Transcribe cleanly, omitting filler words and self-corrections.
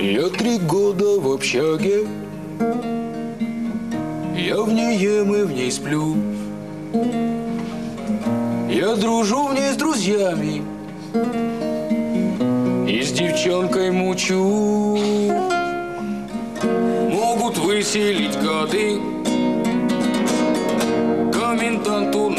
Я 3 года в общаге, я в ней ем и в ней сплю. Я дружу в ней с друзьями и с девчонкой мучу. Могут выселить гады коменданту